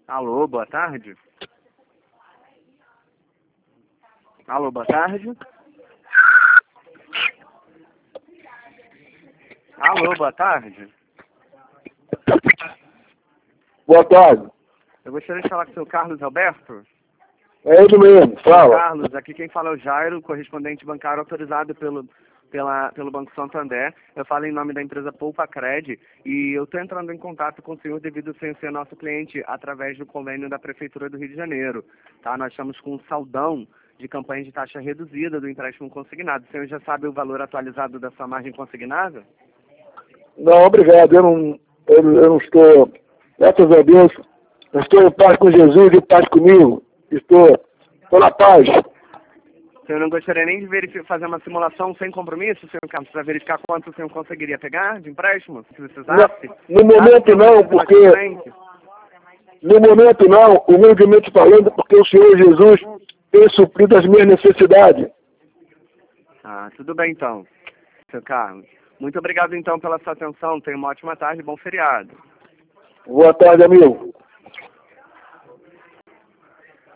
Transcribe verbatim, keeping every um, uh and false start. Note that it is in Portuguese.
Alô, boa tarde. Alô, boa tarde. Alô, boa tarde. Boa tarde. Eu gostaria de falar com o seu Carlos Alberto. É ele mesmo, fala. Carlos, aqui quem fala é o Jairo, correspondente bancário autorizado pelo, pela, pelo Banco Santander. Eu falo em nome da empresa Poupa Cred e eu estou entrando em contato com o senhor devido ao senhor ser nosso cliente através do convênio da Prefeitura do Rio de Janeiro. Tá? Nós estamos com um saldão de campanha de taxa reduzida do empréstimo consignado. O senhor já sabe o valor atualizado da sua margem consignada? Não, obrigado. Eu não, eu, eu não estou, graças a Deus, eu estou em paz com Jesus e em paz comigo. Estou, estou na paz. O senhor não gostaria nem de verificar, fazer uma simulação sem compromisso, senhor Carlos, para verificar quanto o senhor conseguiria pegar de empréstimo, se precisasse? No, no momento não, porque... No momento não, humildemente falando, porque o Senhor Jesus tem suprido as minhas necessidades. Ah, tudo bem então, senhor Carlos. Muito obrigado então pela sua atenção. Tenha uma ótima tarde e bom feriado. Boa tarde, amigo.